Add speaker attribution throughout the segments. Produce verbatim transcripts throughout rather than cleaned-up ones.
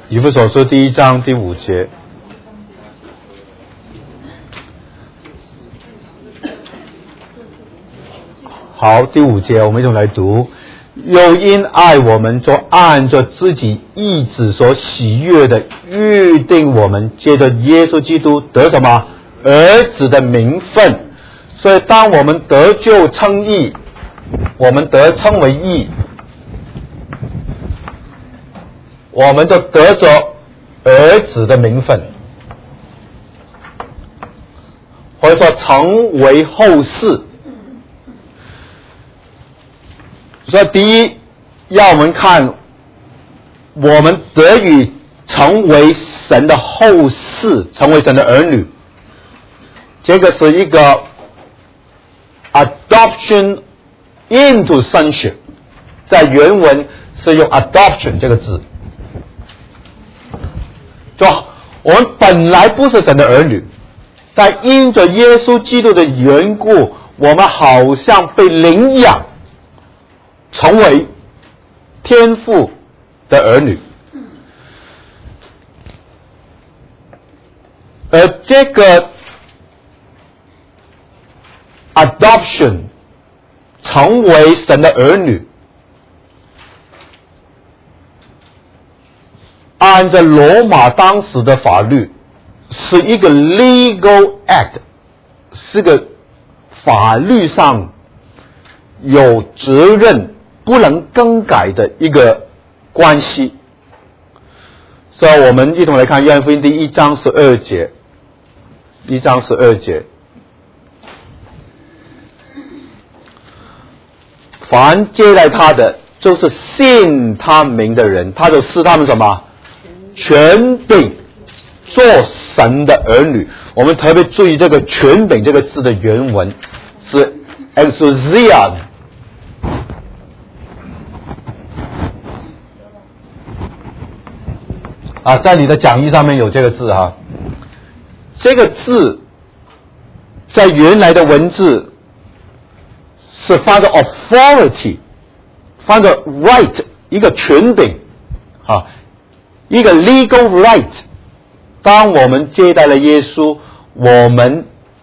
Speaker 1: 以弗所书第一章第五节。好，第五节我们一同来读。又因爱我们，就按着自己意志所喜悦的预定我们，借着耶稣基督得什么？儿子的名分。所以当我们得救称义，我们得称为义，我们就得着儿子的名分，或者说成为后嗣。所以第一，要我们看我们得以成为神的后嗣，成为神的儿女，这个是一个 adoption into sonship， 在原文是用 adoption 这个字，就我们本来不是神的儿女，但因着耶稣基督的缘故，我们好像被领养，成为天父的儿女。而这个 adoption 成为神的儿女，按照罗马当时的法律是一个 legal act， 是个法律上有责任不能更改的一个关系。所以我们一同来看约翰福音第一章十二节，一章十二节，凡接待他的，就是信他名的人，他就赐他们什么？权柄，做神的儿女。我们特别注意这个权柄这个字的原文是 exousia，啊，在你的讲义上面有这个字哈，这个字在原来的文字是翻着 authority， 翻着 right， 一个权柄啊，一个 legal right。当我们接待了耶稣，我们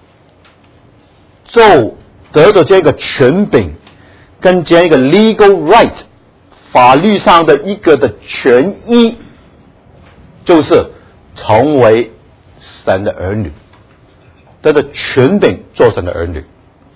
Speaker 1: 就得到这个权柄跟这样一个 legal right， 法律上的一个的权益，就是成为神的儿女，得到权柄做神的儿女。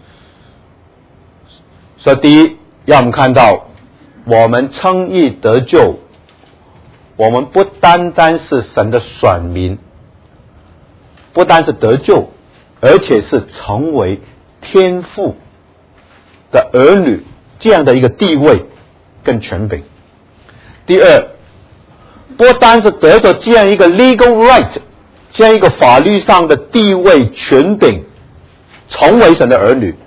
Speaker 1: 所以第一，让我们看到我们称义得救，我们不单单是神的选民，不单是得救，而且是成为天父的儿女，这样的一个地位跟权柄。第二，不单是得到这样一个 legal right， 这样一个法律上的地位权柄，成为神的儿女，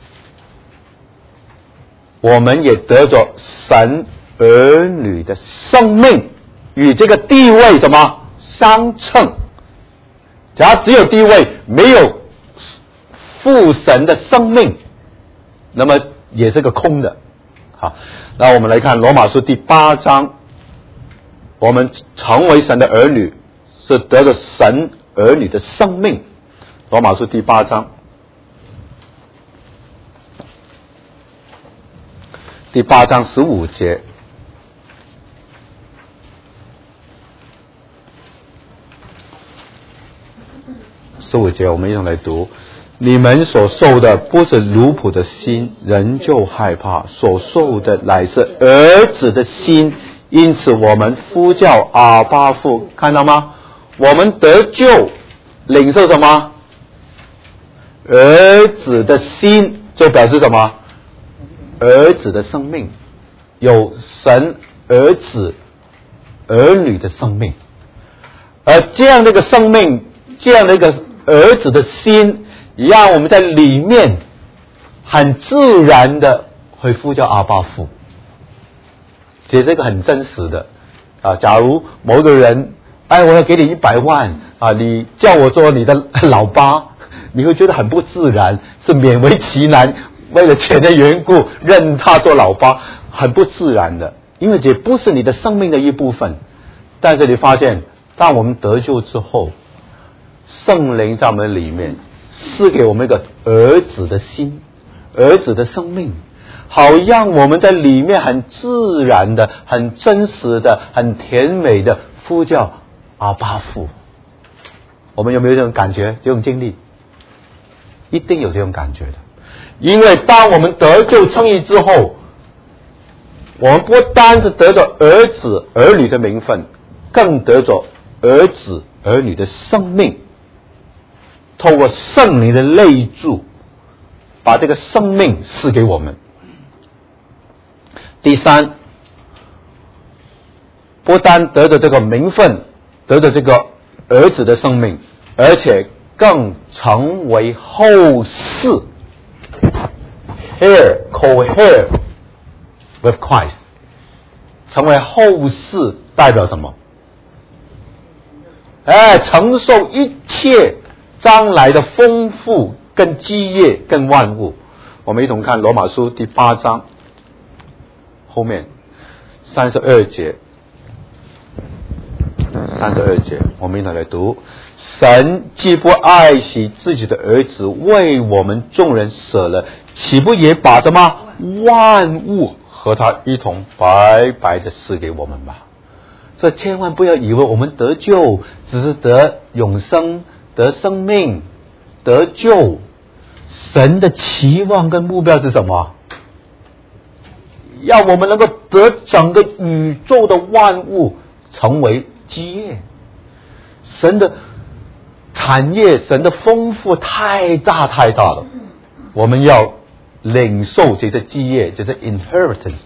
Speaker 1: 我们也得着神儿女的生命，与这个地位什么相称。假如只有地位，没有父神的生命，那么也是个空的。好，那我们来看罗马书第八章，我们成为神的儿女是得着神儿女的生命。罗马书第八章第八章十五节，十五节我们一同来读。你们所受的不是奴仆的心，人就害怕；所受的乃是儿子的心，因此我们呼叫阿爸父。看到吗？我们得救，领受什么？儿子的心，就表示什么？儿子的生命，有神儿子儿女的生命。而这样的一个生命，这样的一个儿子的心，让我们在里面很自然的会呼叫阿爸父。其实这个很真实的啊。假如某个人，哎，我要给你一百万啊，你叫我做你的老爸，你会觉得很不自然，是勉为其难，为了钱的缘故认他做老爸，很不自然的，因为这不是你的生命的一部分。 但是你发现，当我们得救之后，圣灵在我们里面赐给我们一个儿子的心，儿子的生命，好让我们在里面很自然的、很真实的、很甜美的呼叫阿爸父。我们有没有这种感觉、这种经历？一定有这种感觉的。因为当我们得救称义之后，我们不单是得着儿子儿女的名分，更得着儿子儿女的生命，透过圣灵的内住，把这个生命赐给我们。第三，不单得着这个名分，得着这个儿子的生命，而且更成为后嗣 ，heir co-heir with Christ， 成为后嗣代表什么？哎，承受一切将来的丰富跟基业跟万物。我们一同看罗马书第八章后面三十二节，三十二节，我们一同来读：神既不爱惜自己的儿子，为我们众人舍了，岂不也把什么万物和他一同白白的赐给我们吗？所以千万不要以为我们得救只是得永生、得生命、得救。神的期望跟目标是什么？要我们能够得整个宇宙的万物成为基业。神的产业，神的丰富太大太大了，我们要领受这些基业，这些 inheritance，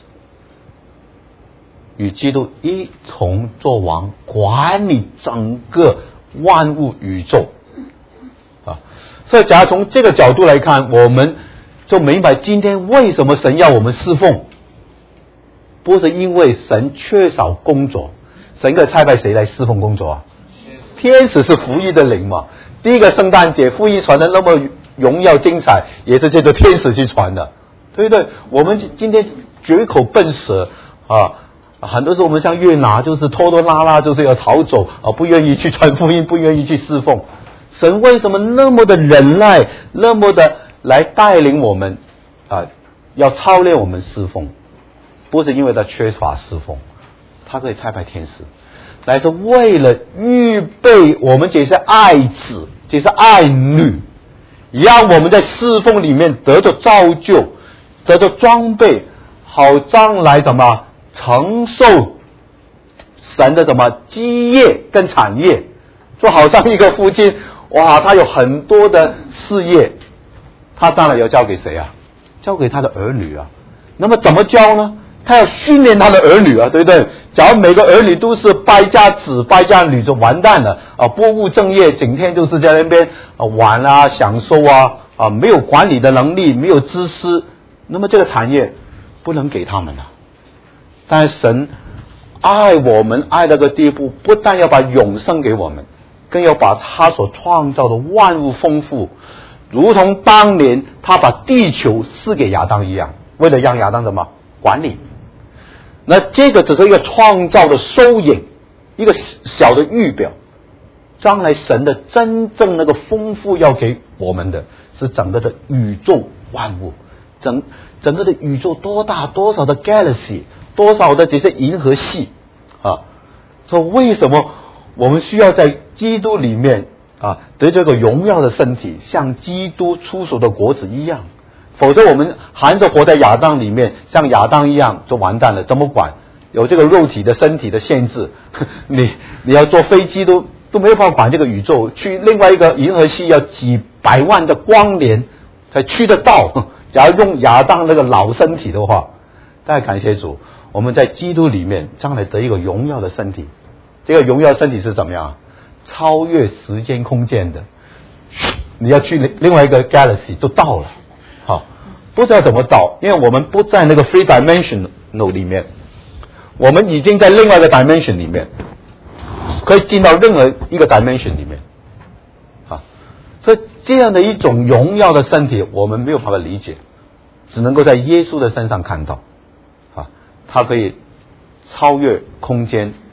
Speaker 1: 与基督一同作王，管理整个万物宇宙啊！所以假如从这个角度来看，我们就明白今天为什么神要我们侍奉，不是因为神缺少工作。神可差派谁来侍奉工作啊？天使是福音的灵嘛。第一个圣诞节福音传的那么荣耀精彩，也是这个天使去传的，对不对？我们今天绝口笨舌啊，很多时候我们像约拿，就是拖拖拉拉，就是要逃走啊，不愿意去传福音，不愿意去侍奉。神为什么那么的忍耐，那么的来带领我们啊，要操练我们侍奉？不是因为他缺乏侍奉，他可以差派天使，乃是为了预备我们这些爱子、这些爱女，让我们在侍奉里面得着造就，得着装备，好将来什么承受神的什么基业跟产业。就好像一个父亲，哇，他有很多的事业，他将来要交给谁啊？交给他的儿女啊。那么怎么教呢？他要训练他的儿女啊，对不对？假如每个儿女都是败家子、败家女，就完蛋了啊！不务正业，整天就是在那边啊玩啊、享受啊啊，没有管理的能力，没有知识，那么这个产业不能给他们了。但是神爱我们爱到个地步，不但要把永生给我们，更要把他所创造的万物丰富，如同当年他把地球赐给亚当一样，为了让亚当什么管理。那这个只是一个创造的收影，一个小的预表，将来神的真正那个丰富要给我们的是整个的宇宙万物，整整个的宇宙多大，多少的 galaxy， 多少的这些银河系啊！所以为什么我们需要在基督里面啊得这个荣耀的身体，像基督出熟的果子一样？否则我们还是活在亚当里面，像亚当一样就完蛋了。怎么管？有这个肉体的身体的限制，你你要坐飞机都都没有办法管这个宇宙，去另外一个银河系要几百万的光年才去得到。假如用亚当那个老身体的话，大家感谢主，我们在基督里面将来得一个荣耀的身体。这个荣耀身体是怎么样？超越时间空间的，你要去另外一个 galaxy 就到了。好，不知道怎么到，因为我们不在那个 three dimensional 里面，我们已经在另外一个 dimension 里面，可以进到任何一个 dimension 里面。好，所以这样的一种荣耀的身体，我们没有办法理解，只能够在耶稣的身上看到。啊，他可以超越空间，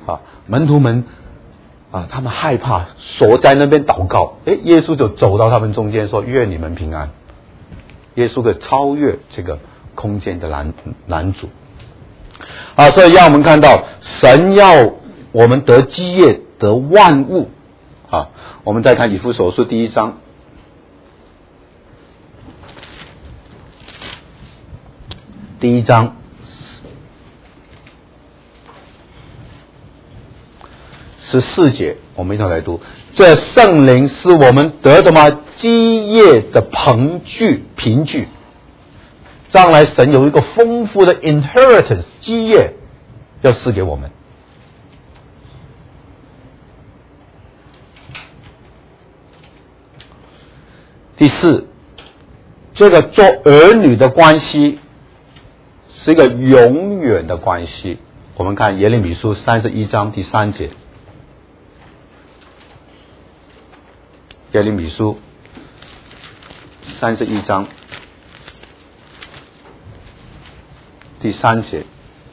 Speaker 1: 啊，门徒们啊，他们害怕，锁在那边祷告。诶，耶稣就走到他们中间说：“愿你们平安。”耶稣可以超越这个空间的拦拦阻。啊，所以让我们看到神要我们得基业，得万物。啊，我们再看以弗所书第一章。第一章十四节，我们一同来读。这圣灵是我们得什么基业的凭据，凭据。将来神有一个丰富的 inheritance 基业要赐给我们。第四，这个做儿女的关系是一个永远的关系。我们看耶利米书三十一章第三节。耶利米书三十一章第三节，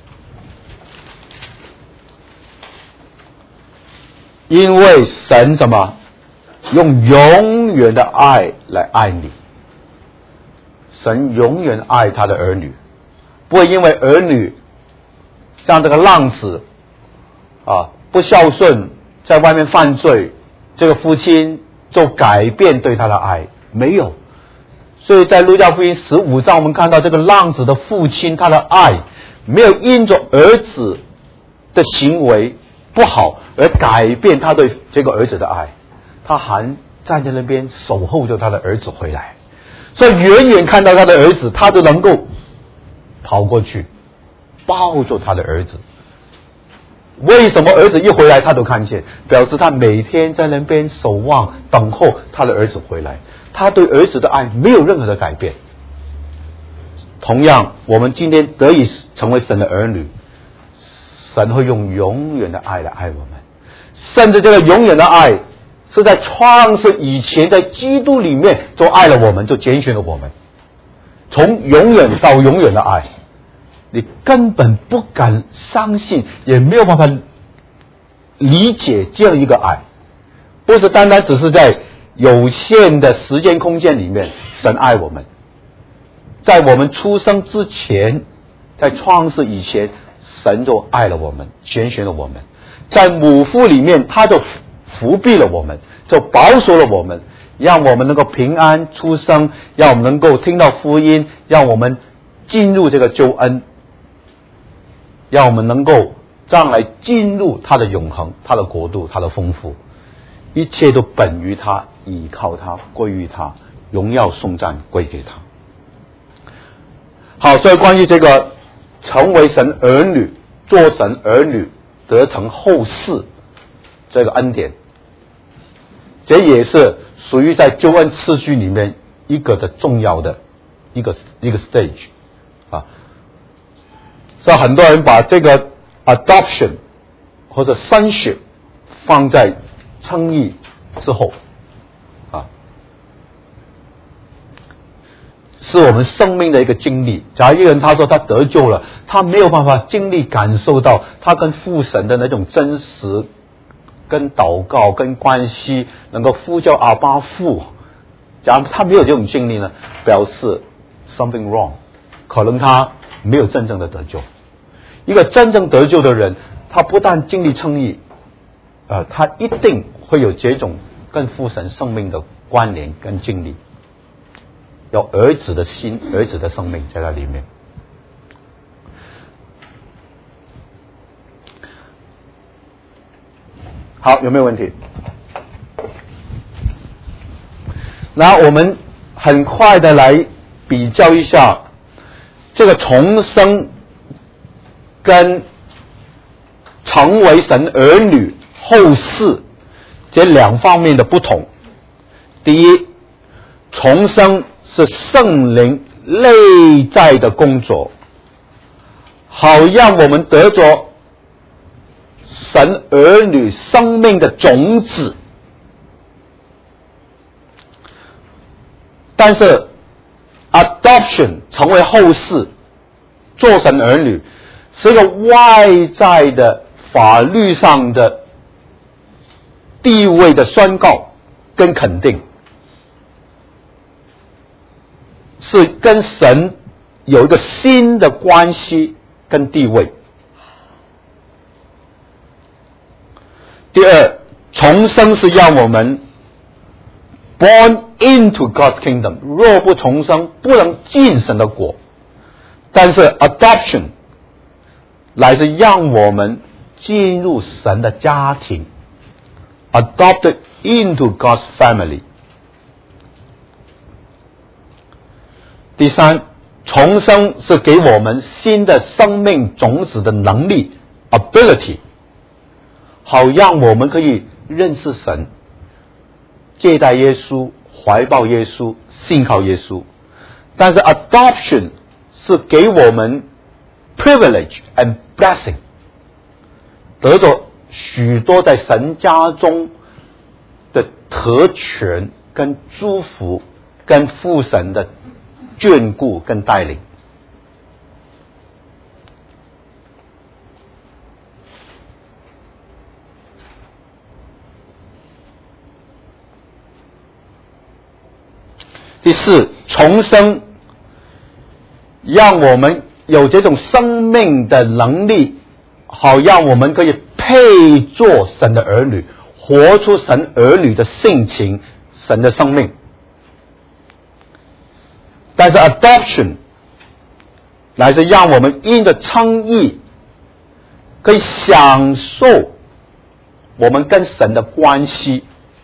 Speaker 1: 因为神什么用永远的爱来爱你，神永远爱他的儿女，不会因为儿女像这个浪子啊不孝顺，在外面犯罪，这个父亲就改变对他的爱，没有。所以在路加福音十五章，我们看到这个浪子的父亲，他的爱没有因着儿子的行为不好而改变他对这个儿子的爱，他还站在那边守候着他的儿子回来。所以远远看到他的儿子，他就能够跑过去抱住他的儿子。为什么儿子一回来他都看见？表示他每天在那边守望等候他的儿子回来，他对儿子的爱没有任何的改变。同样，我们今天得以成为神的儿女，神会用永远的爱来爱我们，甚至这个永远的爱是在创世以前，在基督里面就爱了我们，就拣选了我们，从永远到永远的爱，你根本不敢相信，也没有办法理解这样一个爱，不是单单只是在有限的时间空间里面神爱我们，在我们出生之前，在创世以前，神就爱了我们，拣选了我们，在母腹里面他就扶庇了我们，就保守了我们，让我们能够平安出生，让我们能够听到福音，让我们进入这个救恩，让我们能够将来进入他的永恒，他的国度，他的丰富，一切都本于他，倚靠他，归于他，荣耀颂赞归给他。好，所以关于这个成为神儿女，做神儿女，得成后世这个恩典，这也是属于在救恩次序里面一个的重要的一个一个 stage 啊。所以很多人把这个 adoption 或者 sonship 放在称义之后啊，是我们生命的一个经历。假如一个人他说他得救了，他没有办法经历感受到他跟父神的那种真实，跟祷告跟关系，能够呼叫阿爸父，假如他没有这种经历呢，表示 something wrong， 可能他没有真正的得救。一个真正得救的人，他不但经历称义，呃，他一定会有这种跟父神生命的关联跟经历，有儿子的心，儿子的生命在那里面。好，有没有问题？那我们很快的来比较一下这个重生跟成为神儿女后世这两方面的不同。第一，重生是圣灵内在的工作，好让我们得着神儿女生命的种子。但是 adoption 成为后世做神儿女是一个外在的法律上的地位的宣告跟肯定，是跟神有一个新的关系跟地位。第二，重生是让我们 born into God's kingdom， 若不重生，不能进神的国。但是 adoption 乃是让我们进入神的家庭 ，adopted into God's family。第三，重生是给我们新的生命种子的能力 ability， 好让我们可以认识神，接待耶稣，怀抱耶稣，信靠耶稣。但是 adoption 是给我们 privilege and blessing， 得着许多在神家中的特权跟祝福，跟父神的眷顾跟带领。第四，重生让我们有这种生命的能力，好让我们可以配做神的儿女，活出神儿女的性情，神的生命。但是 adoption 乃是让我们因着称义可以享受我们跟神的关系，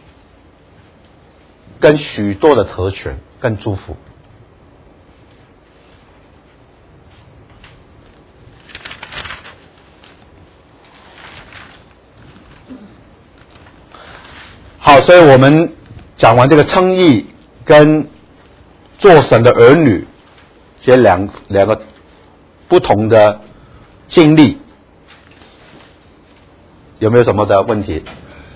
Speaker 1: 跟许多的特权跟祝福。好，所以我们讲完这个称义跟做神的儿女这两两个不同的经历，有没有什么的问题？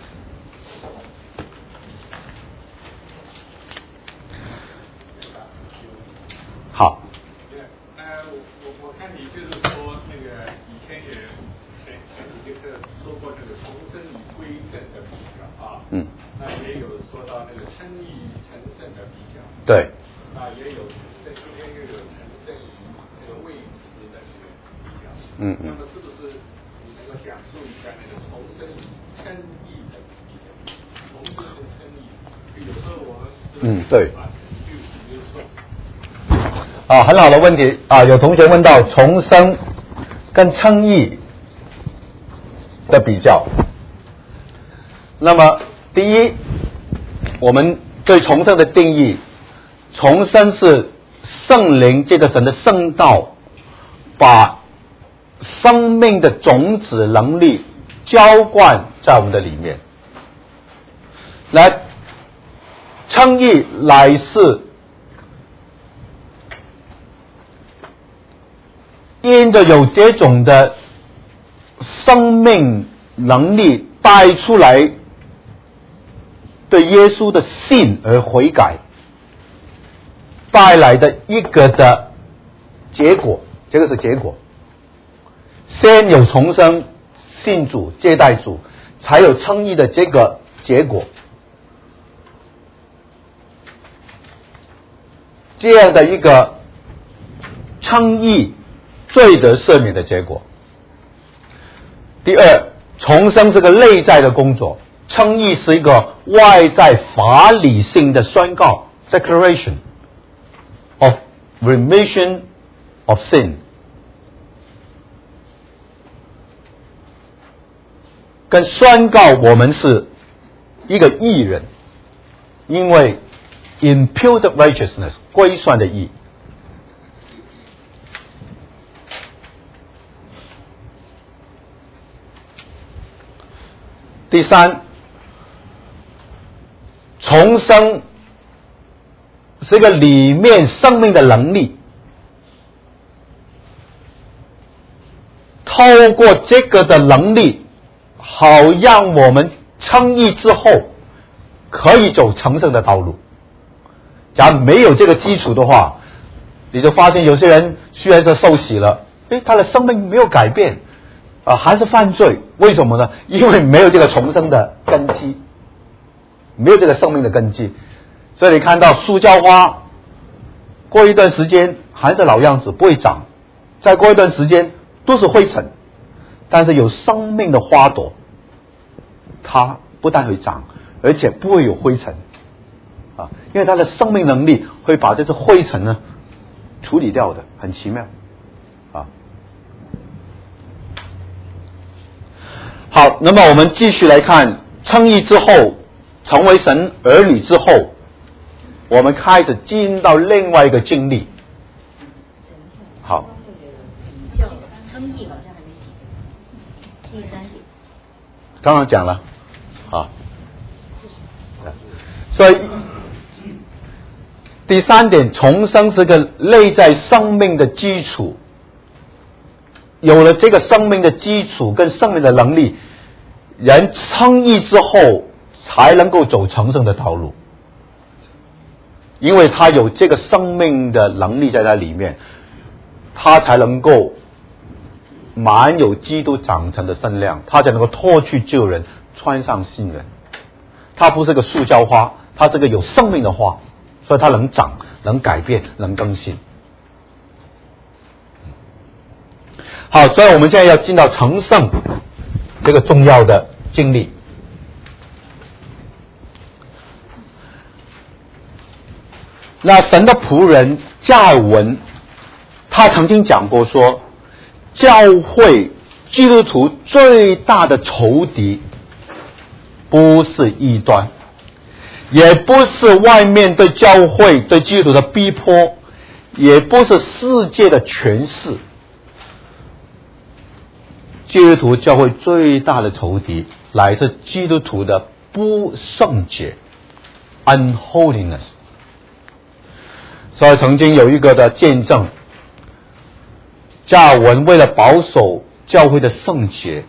Speaker 1: 好。
Speaker 2: 呃，我我看你就是说那个以前也前前几节课说过那个重生与归正的比较啊，
Speaker 1: 嗯，
Speaker 2: 那也有说到那个称义成圣的比较，
Speaker 1: 对，
Speaker 2: 啊也有成圣，今天又有成圣与那个未知的这个比较，
Speaker 1: 嗯嗯，
Speaker 2: 那么是不是你能够讲述一下那个重生与称义的比较？重生跟称义，有时候我们
Speaker 1: 嗯对。
Speaker 2: 就比如说。
Speaker 1: 啊，很好的问题啊！有同学问到重生跟称义的比较。那么，第一，我们对重生的定义，重生是圣灵这个神的圣道，把生命的种子能力浇灌在我们的里面。来，称义乃是因着有这种的生命能力带出来对耶稣的信而悔改带来的一个的结果，这个是结果。先有重生信主接待主，才有称义的这个结果。这样的一个称义罪得赦免的结果。第二，重生是个内在的工作，称义是一个外在法理性的宣告 declaration of remission of sin， 跟宣告我们是一个义人，因为 imputed righteousness 归算的义。第三，重生是一个里面生命的能力，透过这个的能力，好让我们称义之后可以走成圣的道路。假如没有这个基础的话，你就发现有些人虽然是受洗了，诶，他的生命没有改变啊，还是犯罪。为什么呢？因为没有这个重生的根基，没有这个生命的根基。所以你看到塑胶花，过一段时间还是老样子，不会长，再过一段时间都是灰尘。但是有生命的花朵，它不但会长，而且不会有灰尘啊，因为它的生命能力会把这些灰尘呢处理掉的，很奇妙啊。好，那么我们继续来看称义之后，成为神儿女之后，我们开始进到另外一个经历。好，
Speaker 3: 称义好像还没写，第三点。
Speaker 1: 刚刚讲了，啊，所以第三点，重生是个内在生命的基础。有了这个生命的基础跟生命的能力，人称义之后才能够走成圣的道路，因为他有这个生命的能力在他里面，他才能够满有基督长成的身量，他才能够脱去旧人，穿上新人。他不是个塑胶花，他是个有生命的花，所以他能长，能改变，能更新。好，所以我们现在要进到成圣这个重要的经历。那神的仆人加尔文，他曾经讲过说，教会基督徒最大的仇敌不是异端，也不是外面对教会对基督徒的逼迫，也不是世界的权势。基督徒教会最大的仇敌乃是基督徒的不圣洁 unholiness。 所以曾经有一个的见证，加尔文为了保守教会的圣洁，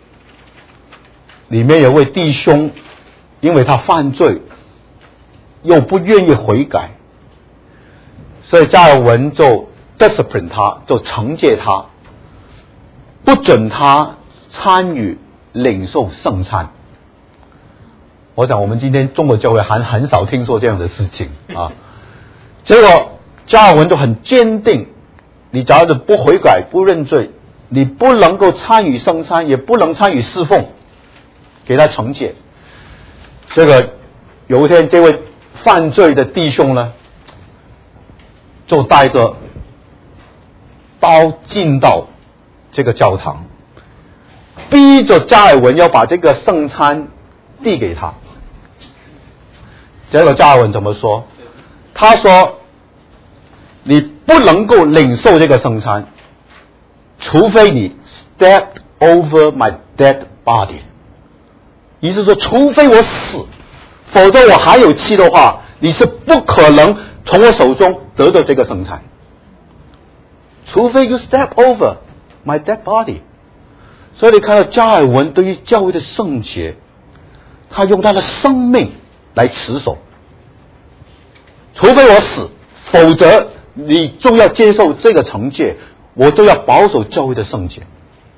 Speaker 1: 里面有位弟兄因为他犯罪又不愿意悔改，所以加尔文就 discipline 他，就惩戒他，不准他参与领受圣餐。我想我们今天中国教会还很少听说这样的事情啊。结果加尔文就很坚定，你假如不悔改不认罪，你不能够参与圣餐，也不能参与侍奉，给他惩戒。这个有一天这位犯罪的弟兄呢，就带着刀进到这个教堂，逼着加尔文要把这个圣餐递给他。结果加尔文怎么说？他说你不能够领受这个圣餐，除非你 step over my dead body。 意思说除非我死，否则我还有气的话，你是不可能从我手中得到这个圣餐，除非 you step over my dead body。 所以你看到加尔文对于教会的圣洁，他用他的生命来持守，除非我死，否则你就要接受这个惩戒，我都要保守教会的圣洁。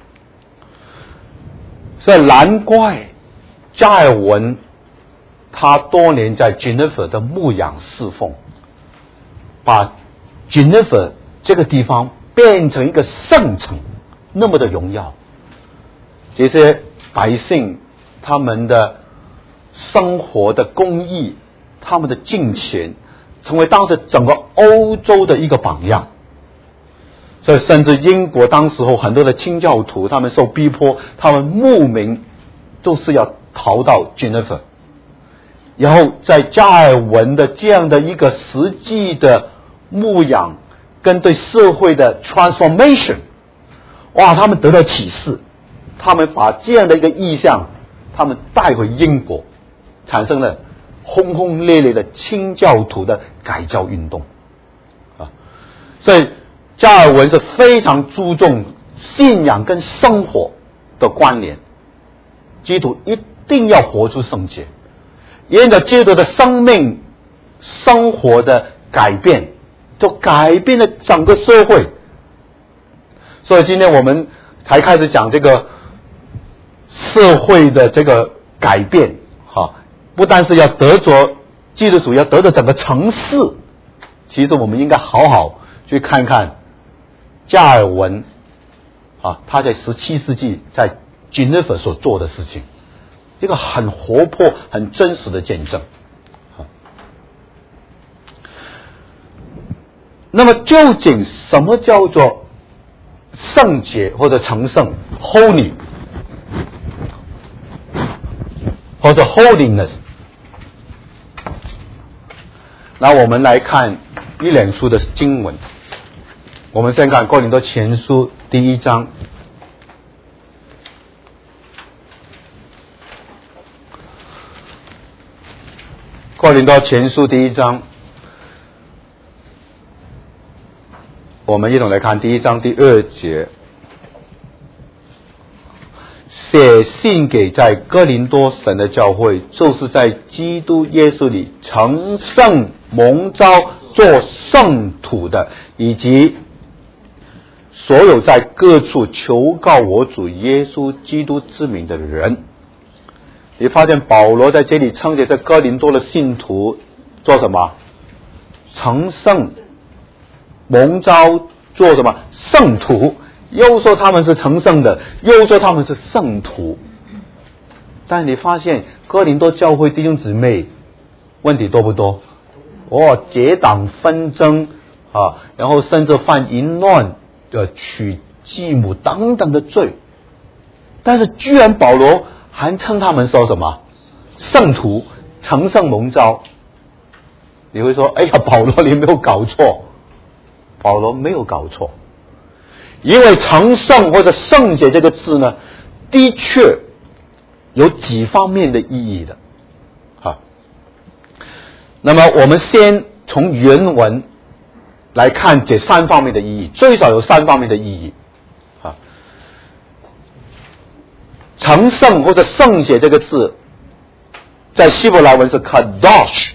Speaker 1: 所以难怪加尔文他多年在 Geneva 的牧养侍奉，把 Geneva 这个地方变成一个圣城，那么的荣耀。这些百姓他们的生活的公义，他们的敬虔，成为当时整个欧洲的一个榜样。所以甚至英国当时候很多的清教徒，他们受逼迫，他们慕名都是要逃到 Geneva。 然后在加尔文的这样的一个实际的牧养跟对社会的 transformation， 哇，他们得到启示，他们把这样的一个意象他们带回英国，产生了轰轰烈烈的清教徒的改教运动啊。所以加尔文是非常注重信仰跟生活的关联，基督徒一定要活出圣洁，沿着基督的生命生活的改变，就改变了整个社会。所以今天我们才开始讲这个社会的这个改变，哈，不但是要得着基督徒，要得着整个城市。其实我们应该好好去看看加尔文啊，他在十七世纪在 Geneva 所做的事情，一个很活泼、很真实的见证。那么究竟什么叫做圣洁或者成圣 holy 或者 holiness？ 那我们来看一两书的经文。我们先看哥林多前书第一章。哥林多前书第一章，我们一同来看第一章第二节。写信给在哥林多神的教会，就是在基督耶稣里成圣蒙召做圣徒的，以及所有在各处求告我主耶稣基督之名的人。你发现保罗在这里称这些哥林多的信徒做什么？成圣蒙召做什么？圣徒。又说他们是成圣的，又说他们是圣徒。但你发现哥林多教会弟兄姊妹问题多不多？哦，结党纷争啊，然后甚至犯淫乱、呃娶继母等等的罪。但是居然保罗还称他们说什么？圣徒，成圣蒙召。你会说，哎呀，保罗你没有搞错。保罗没有搞错。因为成圣或者圣洁这个字呢，的确有几方面的意义的啊。那么我们先从原文来看这三方面的意义，最少有三方面的意义啊。成圣或者圣洁这个字，在希伯来文是 kadosh。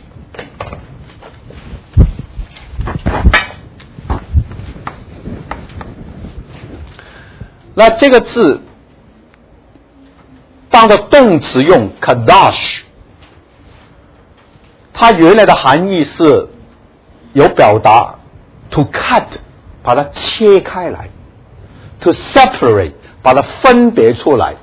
Speaker 1: 那这个字当作动词用 kadosh， 它原来的含义是有表达 to cut， 把它切开来， to separate， 把它分别出来，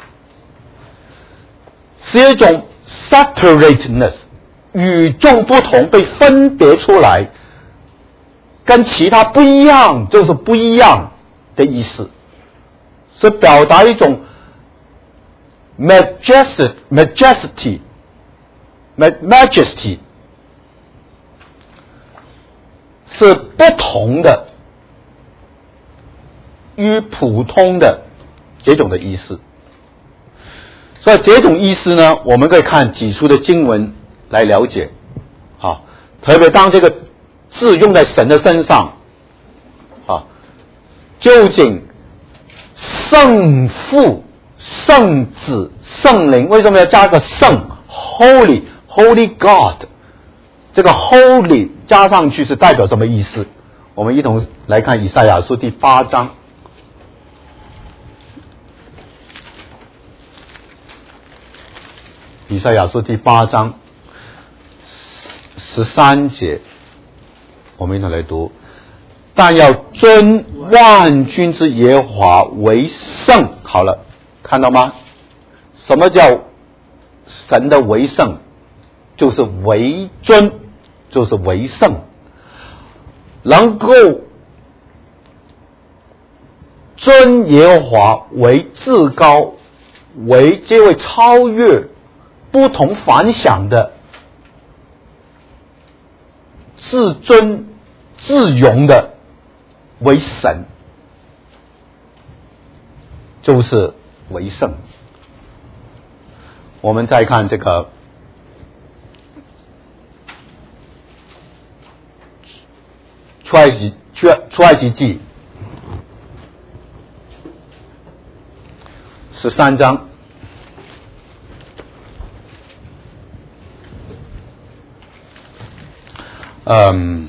Speaker 1: 是一种 separateness， 与众不同，被分别出来，跟其他不一样，就是不一样的意思。是表达一种 majesty majesty majesty 是不同的，与普通的这种的意思。所以这种意思呢，我们可以看几处的经文来了解啊，特别当这个字用在神的身上啊，究竟圣父、圣子、圣灵，为什么要加个圣 ？Holy Holy God， 这个 Holy 加上去是代表什么意思？我们一同来看以赛亚书第八章。以赛亚书第八章十三节，我们一同来读。但要尊万军之耶和华为圣。好了，看到吗？什么叫神的为圣？就是为尊，就是为圣，能够尊耶和华为至高，为这位超越不同凡响的至尊至荣的为神，就是为圣。我们再看这个出埃及出埃及记十三章。嗯。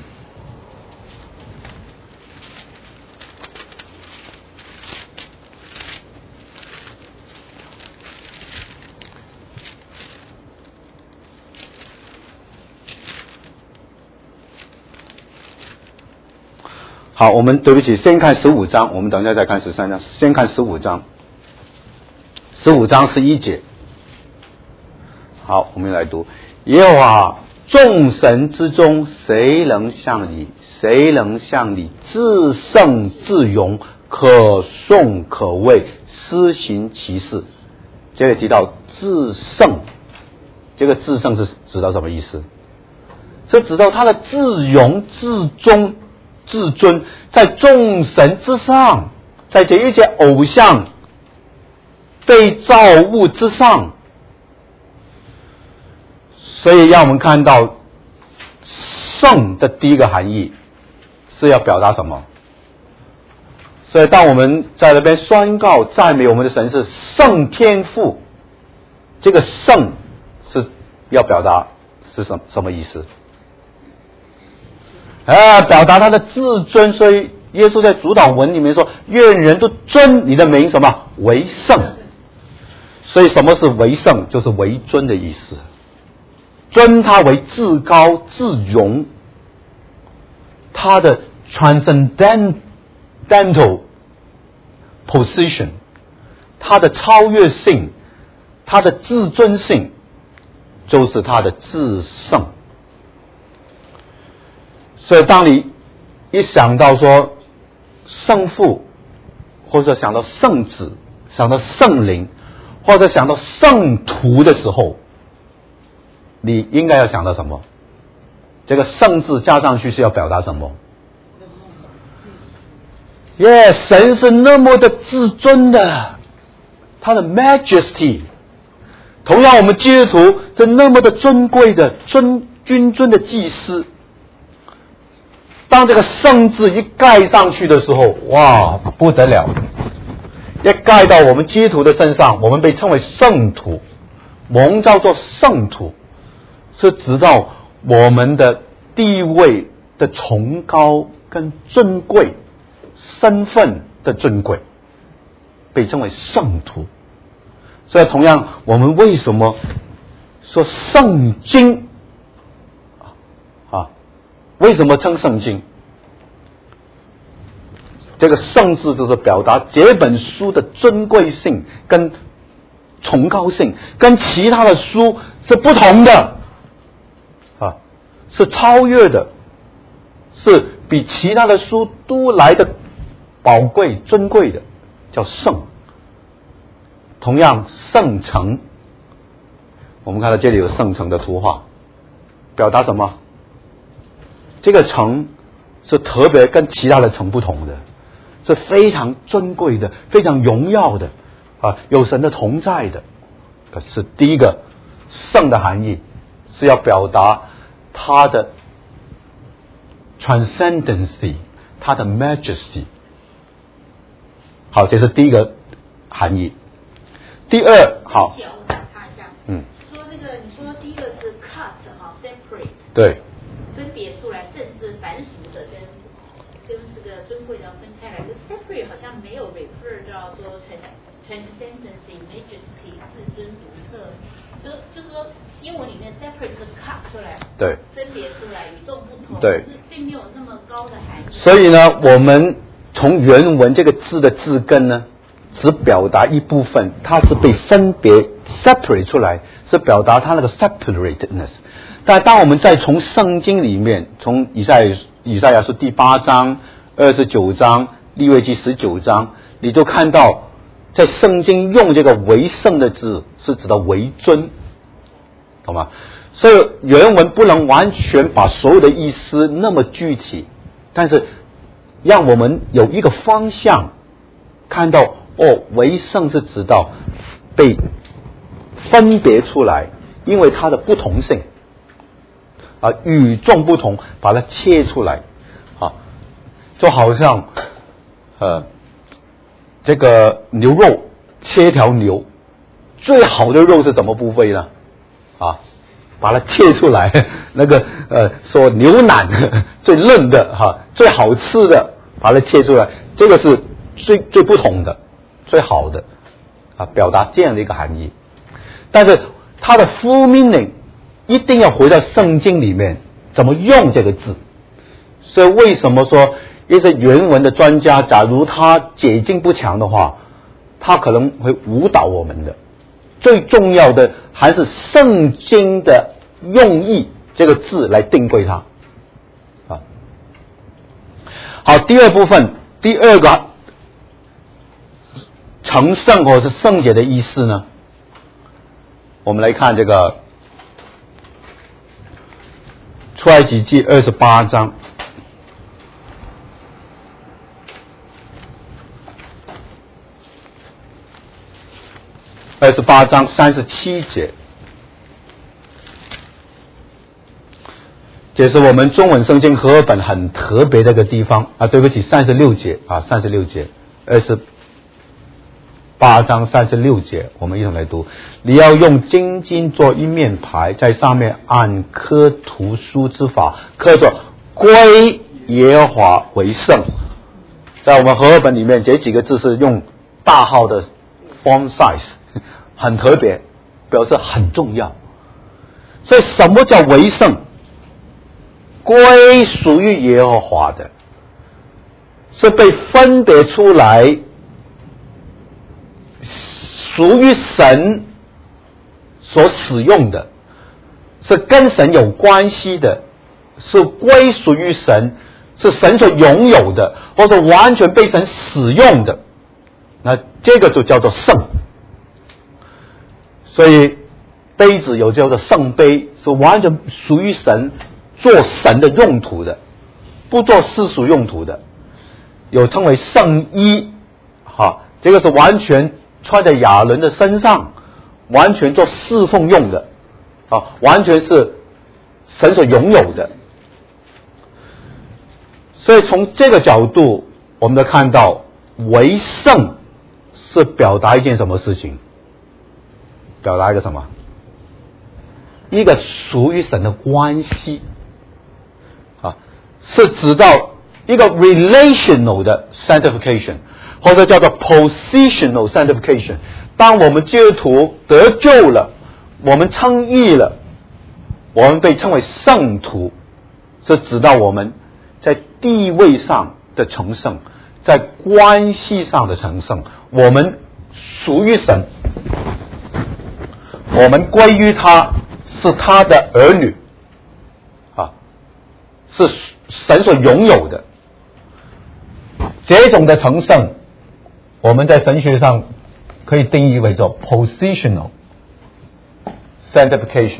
Speaker 1: 好，我们对不起，先看十五章，我们等一下再看十三章。先看十五章，十五章十一节。好，我们来读：耶和华众神之中，谁能像你？谁能像你至圣至荣，可颂可畏，施行奇事？这里提到至圣，这个至圣是指到什么意思？是指到他的至荣、至忠、至尊，在众神之上，在这一些偶像被造物之上。所以让我们看到圣的第一个含义是要表达什么？所以当我们在那边宣告赞美我们的神是圣天父，这个圣是要表达是什么什么意思？啊，表达他的至尊。所以耶稣在主祷文里面说：愿人都尊你的名什么为圣。所以什么是为圣？就是为尊的意思，尊他为至高至荣，他的 transcendental position， 他的超越性，他的至尊性，就是他的至圣。所以当你一想到说圣父，或者想到圣子，想到圣灵，或者想到圣徒的时候，你应该要想到什么？这个圣字加上去是要表达什么？耶、yeah, 神是那么的至尊的，他的 majesty。同样我们基督徒是那么的尊贵的尊君尊的祭司。当这个圣字一盖上去的时候，哇，不得了！一盖到我们基督徒的身上，我们被称为圣徒，蒙召做圣徒，是指到我们的地位的崇高跟尊贵，身份的尊贵，被称为圣徒。所以同样，我们为什么说圣经啊？为什么称圣经？这个圣字就是表达这本书的尊贵性跟崇高性，跟其他的书是不同的啊，是超越的，是比其他的书都来的宝贵尊贵的，叫圣。同样圣城，我们看到这里有圣城的图画，表达什么？这个城是特别跟其他的城不同的，是非常尊贵的，非常荣耀的啊，有神的同在的。可是第一个圣的含义是要表达它的 transcendency， 它的 majesty。好，这是第一个含义。第二，好，
Speaker 3: 我打岔一下，嗯，说那个你说第一个是 cut 哈 ，separate， 对，分别出来，正是凡俗的跟跟这个尊贵的要分开来。可是 separate 好像没有 refer 到说 transcendency majesty 至尊独特，就就是说英文里面 separate 是 cut 出来，
Speaker 1: 对，
Speaker 3: 分别出来与众不同，
Speaker 1: 对，
Speaker 3: 是并没有那么高的含义。
Speaker 1: 所以呢，我们从原文这个字的字根呢，只表达一部分，它是被分别 separate 出来，是表达它那个 separatedness。但当我们再从圣经里面，从以赛以赛亚书第八章、二十九章、利未记十九章，你就看到，在圣经用这个为圣的字，是指的为尊，懂吗？所以原文不能完全把所有的意思那么具体，但是让我们有一个方向，看到哦，为圣是指到被分别出来，因为它的不同性啊，与众不同，把它切出来啊，就好像呃这个牛肉切条牛，最好的肉是什么部位呢？啊，把它切出来，那个呃说牛腩最嫩的哈、啊，最好吃的，把它切出来，这个是最最不同的。最好的啊，表达这样的一个含义，但是它的 full meaning 一定要回到圣经里面怎么用这个字。所以为什么说一些原文的专家，假如他解经不强的话，他可能会误导我们的。最重要的还是圣经的用意这个字来定规它。啊，好，第二部分，第二个成圣或是圣洁的意思呢，我们来看这个出埃及记二十八章。二十八章三十七节，这是我们中文圣经和合本很特别的一个地方啊。对不起，三十六节啊，三十六节，二十八章三十六节，我们一同来读。你要用金金做一面牌，在上面按刻图书之法刻着归耶和华为圣。在我们和合本里面，这几个字是用大号的 font size。很特别，表示很重要。所以什么叫为圣？归属于耶和华的，是被分别出来，属于神所使用的，是跟神有关系的，是归属于神，是神所拥有的，或者完全被神使用的，那这个就叫做圣。所以杯子有叫做圣杯，是完全属于神，做神的用途的，不做世俗用途的。有称为圣衣，哈，这个是完全穿在亚伦的身上，完全做侍奉用的，啊，完全是神所拥有的。所以从这个角度，我们都看到为圣是表达一件什么事情？表达一个什么？一个属于神的关系啊，是指到一个 relational 的 sanctification， 或者叫做 positional sanctification。当我们基督徒得救了，我们称义了，我们被称为圣徒，是指到我们在地位上的成圣，在关系上的成圣，我们属于神。我们归于他，是他的儿女，啊，是神所拥有的。这种的成圣，我们在神学上可以定义为做 positional sanctification。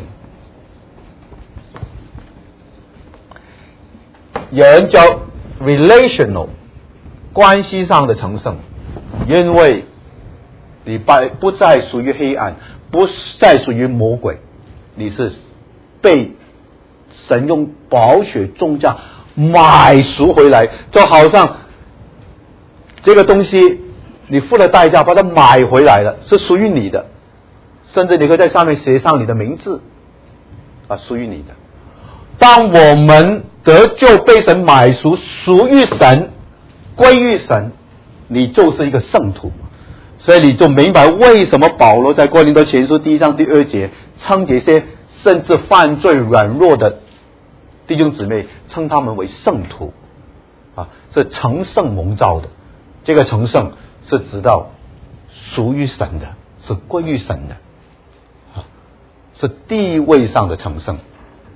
Speaker 1: 有人叫 relational 关系上的成圣，因为你不再属于黑暗，不再属于魔鬼，你是被神用宝血重价买赎回来，就好像这个东西你付了代价把它买回来了，是属于你的，甚至你可以在上面写上你的名字，啊，属于你的。当我们得救被神买赎，属于神，归于神，你就是一个圣徒。所以你就明白为什么保罗在哥林多前书第一章第二节称这些甚至犯罪软弱的弟兄姊妹，称他们为圣徒啊，是成圣蒙召的。这个成圣是指到属于神的，是归于神的啊，是地位上的成圣。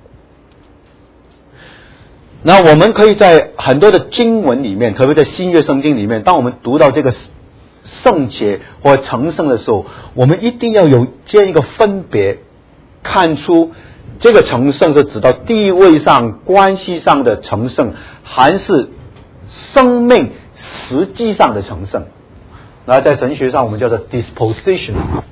Speaker 1: 那我们可以在很多的经文里面，特别在新约圣经里面，当我们读到这个圣洁或成圣的时候，我们一定要有这样一个分别，看出这个成圣是指到地位上关系上的成圣，还是生命实际上的成圣。那在神学上我们叫做 disposition。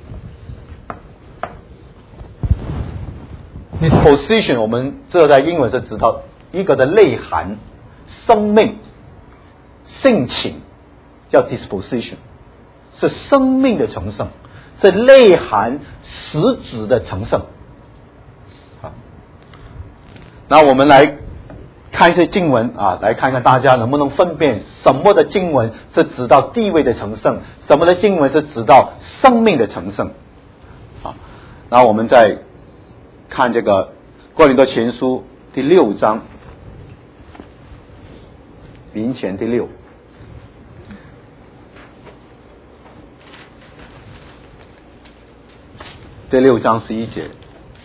Speaker 1: disposition 我们这在英文是指到一个的内涵，生命性情叫 disposition，是生命的成圣，是内涵实质的成圣。好，那我们来看一些经文啊，来看看大家能不能分辨什么的经文是指到地位的成圣，什么的经文是指到生命的成圣。好，那我们再看这个哥林多前书第六章民前第六。第六章十一节。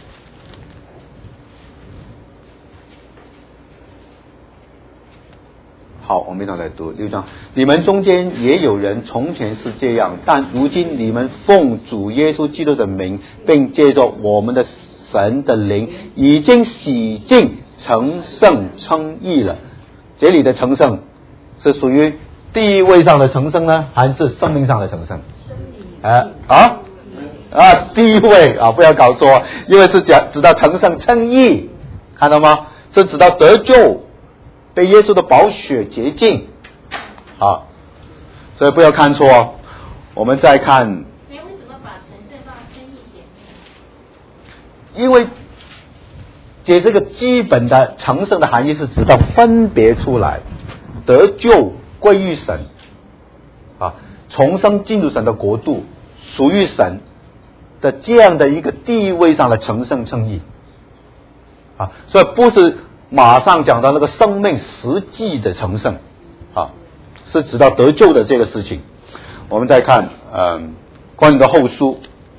Speaker 1: 好，我们一同来读六章。你们中间也有人从前是这样，但如今你们奉主耶稣基督的名，并借着我们的神的灵，已经洗净成圣称义了。这里的成圣是属于地位上的成圣呢，还是生命上的成圣？啊啊啊！地位啊，不要搞错，因为是讲指到成圣称义，看到吗？是指到得救，被耶稣的宝血洁净。好，所以不要看错。我们再看，
Speaker 3: 那为什么把成圣放称义前面？
Speaker 1: 因为这这个基本的成圣的含义是指到分别出来，得救归于神啊，重生进入神的国度，属于神的这样的一个地位上的成圣称义啊，所以不是马上讲到那个生命实际的成圣啊，是指到得救的这个事情。我们再看嗯，关于的后书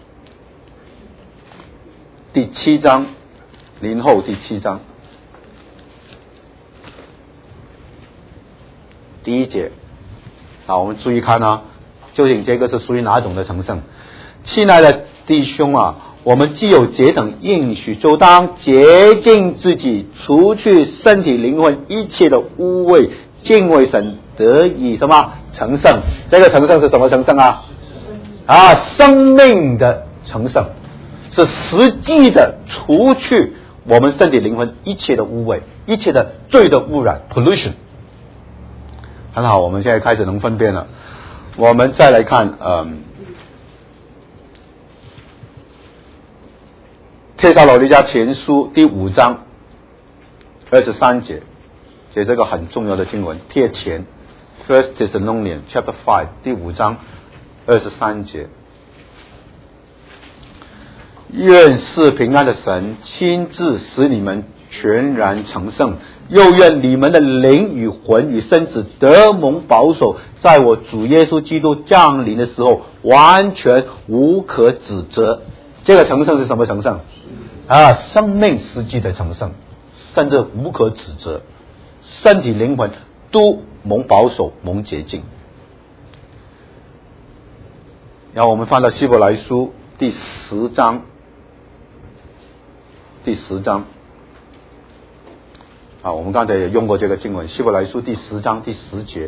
Speaker 1: 第七章，林后第七章第一节啊，我们注意看啊，究竟这个是属于哪种的成圣？亲爱的弟兄啊，我们既有这等应许，就当洁净自己，除去身体灵魂一切的污秽，敬畏神，得以什么成圣？这个成圣是什么成圣啊？啊，生命的成圣，是实际的除去我们身体灵魂一切的污秽，一切的罪的污染 pollution。 很好，我们现在开始能分辨了。我们再来看嗯帖撒罗尼迦前书第五章二十三节，这这个很重要的经文，帖前 First Thessalonians Chapter Five 第五章二十三节。愿是平安的神亲自使你们全然成圣，又愿你们的灵与魂与身子得蒙保守，在我主耶稣基督降临的时候完全无可指责。这个成圣是什么成圣啊？生命实际的成圣，甚至无可指责，身体灵魂都蒙保守蒙洁净。然后我们翻到希伯来书第十章，第十章啊，我们刚才也用过这个经文，希伯来书第十章第十节。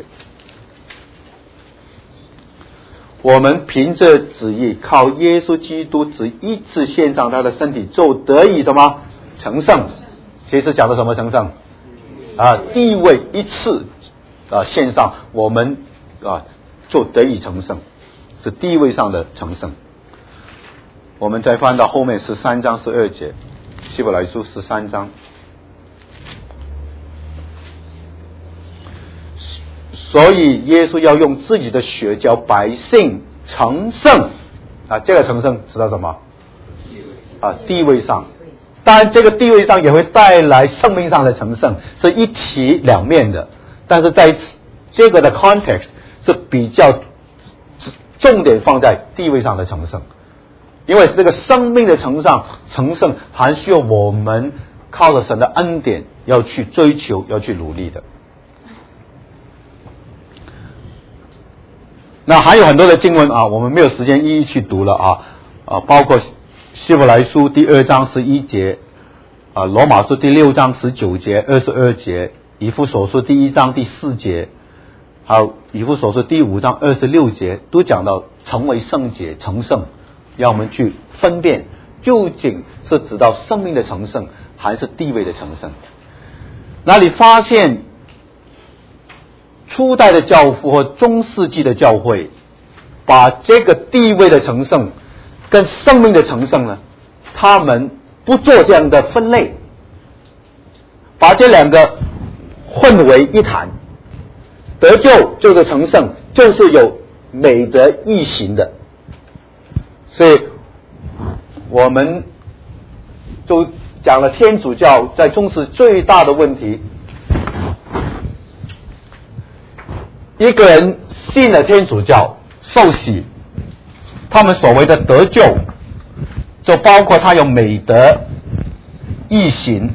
Speaker 1: 我们凭着旨意，靠耶稣基督只一次献上他的身体，就得以什么成圣？其实讲的什么成圣啊？地位一次啊献上，我们啊就得以成圣，是地位上的成圣。我们再翻到后面十三章十二节，希伯来书十三章。所以耶稣要用自己的血叫百姓成圣啊，这个成圣知道什么啊？地位上，当然这个地位上也会带来生命上的成圣，是一体两面的。但是在这个的 context 是比较重点放在地位上的成圣，因为这个生命的成圣成圣还需要我们靠着神的恩典要去追求，要去努力的。那还有很多的经文啊，我们没有时间一一去读了啊啊，包括希伯来书第二章十一节啊，罗马书第六章十九节、二十二节，以弗所书第一章第四节，还有以弗所书第五章二十六节，都讲到成为圣洁、成圣，让我们去分辨究竟是指到生命的成圣，还是地位的成圣。那你发现初代的教父和中世纪的教会把这个地位的成圣跟生命的成圣呢，他们不做这样的分类，把这两个混为一谈。得救就是成圣，就是有美德义行的，所以我们就讲了天主教在中世最大的问题一个人信了天主教，受洗，他们所谓的得救，就包括他有美德、义行，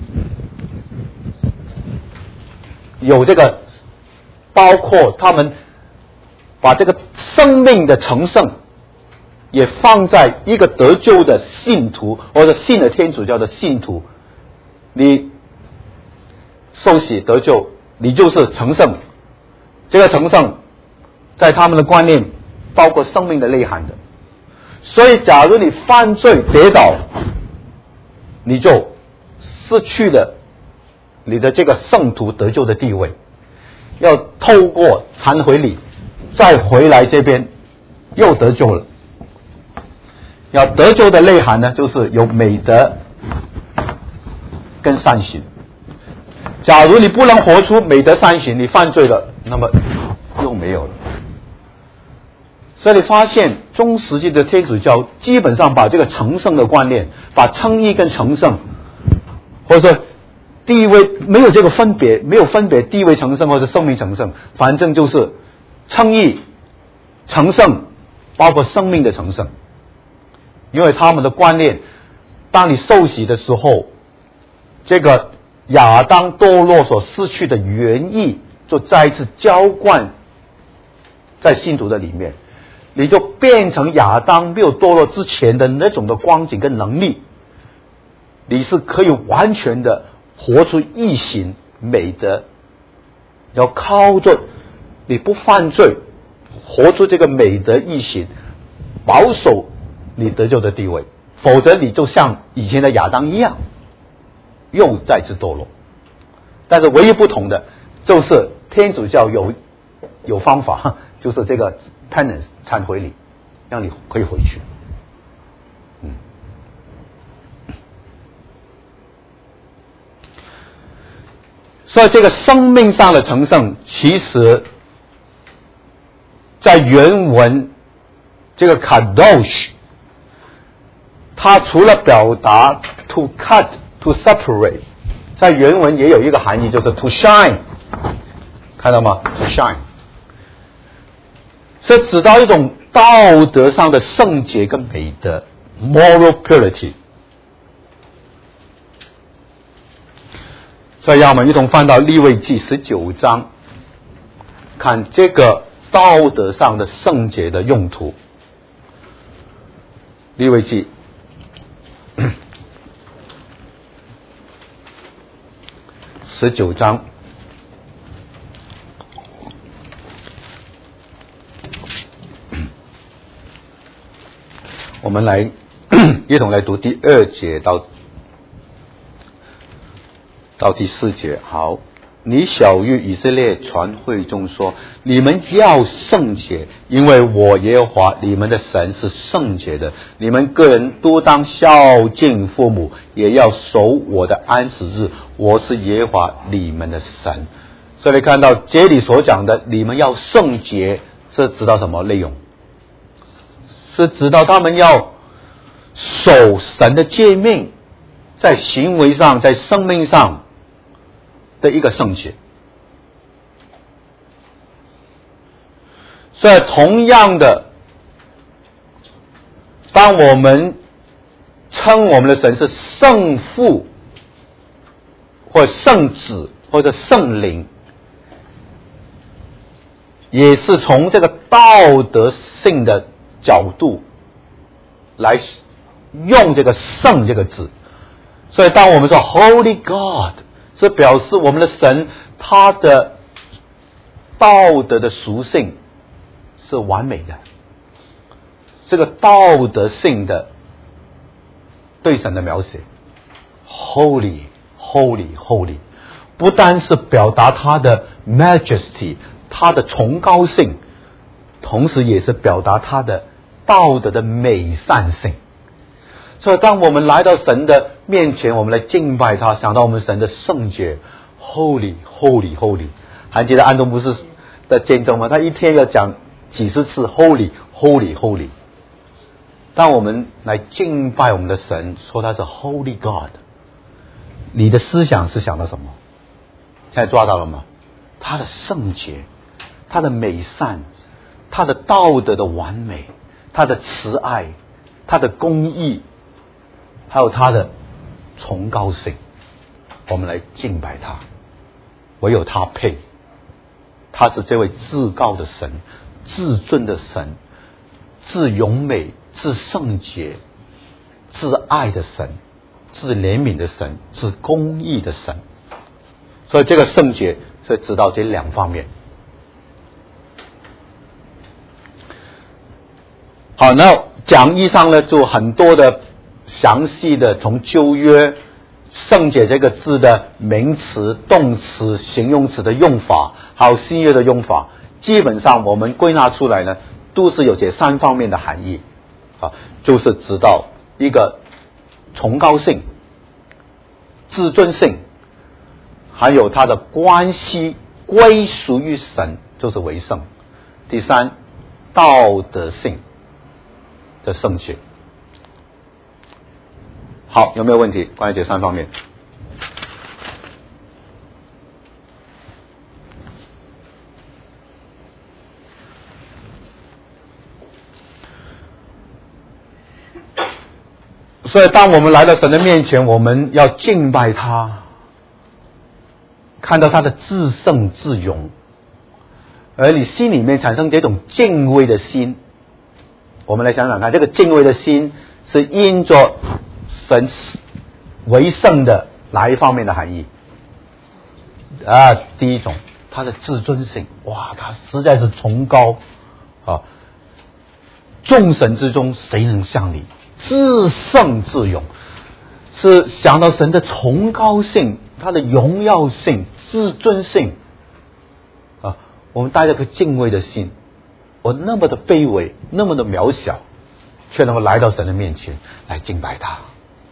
Speaker 1: 有这个，包括他们把这个生命的成圣也放在一个得救的信徒或者信了天主教的信徒，你受洗得救，你就是成圣。这个成圣在他们的观念包括生命的内涵的。所以假如你犯罪跌倒，你就失去了你的这个圣徒得救的地位，要透过忏悔礼再回来这边又得救了。要得救的内涵呢，就是有美德跟善行。假如你不能活出美德善行，你犯罪了，那么又没有了。所以你发现中世纪的天主教基本上把这个成圣的观念，把称义跟成圣，或者说地位没有这个分别，没有分别地位成圣或者生命成圣，反正就是称义、成圣，包括生命的成圣。因为他们的观念，当你受洗的时候，这个亚当堕落所失去的原意就再一次浇灌在信徒的里面，你就变成亚当没有堕落之前的那种的光景跟能力，你是可以完全的活出义行美德，要靠着你不犯罪活出这个美德义行，保守你得救的地位，否则你就像以前的亚当一样又再次堕落。但是唯一不同的就是天主教有有方法，就是这个 penance 忏悔礼，让你可以回去。嗯，所以这个生命上的成圣，其实在原文这个 kadosh， 它除了表达 to cut to separate， 在原文也有一个含义，就是 to shine， 看到吗？ to shine 是指到一种道德上的圣洁跟美德 moral purity。 所以让我们一同翻到利未记十九章，看这个道德上的圣洁的用途。利未记十九章，我们来一同来读第二节到到第四节。好，你小谕以色列全会众说，你们要圣洁，因为我耶和华你们的神是圣洁的。你们个人都当孝敬父母，也要守我的安息日，我是耶和华你们的神。所以你看到这里所讲的你们要圣洁，是指到什么内容？是指到他们要守神的诫命，在行为上在生命上的一个圣洁。所以同样的，当我们称我们的神是圣父或圣子或者圣灵，也是从这个道德性的角度来用这个圣这个字。所以当我们说 Holy God，是表示我们的神他的道德的属性是完美的，这个道德性的对神的描写 Holy Holy Holy， 不单是表达他的 majesty， 他的崇高性，同时也是表达他的道德的美善性。所以当我们来到神的面前，我们来敬拜他，想到我们神的圣洁 Holy Holy Holy。 还记得安东布斯的见证吗？他一天要讲几十次 Holy Holy Holy。 当我们来敬拜我们的神，说他是 Holy God， 你的思想是想到什么？现在抓到了吗？他的圣洁， 他的美善，他的道德的完美，他的慈爱，他的公义，还有他的崇高性，我们来敬拜他，唯有他配。他是这位至高的神，至尊的神，至永美，至圣洁，至爱的神，至怜悯的神，至公义的神。所以这个圣洁是指到这两方面。好，那讲义上呢就很多的详细的从旧约圣洁这个字的名词、动词、形容词的用法，还有新约的用法，基本上我们归纳出来呢，都是有这三方面的含义啊，就是指到一个崇高性、至尊性，还有它的关系归属于神，就是为圣。第三，道德性的圣洁。好，有没有问题？关于这三方面。所以当我们来到神的面前，我们要敬拜他，看到他的至圣至荣，而你心里面产生这种敬畏的心。我们来想想看，这个敬畏的心是因着神为圣的哪一方面的含义啊？第一种，他的至尊性，哇，他实在是崇高啊！众神之中谁能像你？至圣至荣，是想到神的崇高性，他的荣耀性、至尊性啊！我们带着个敬畏的心，我那么的卑微，那么的渺小，却能够来到神的面前来敬拜他。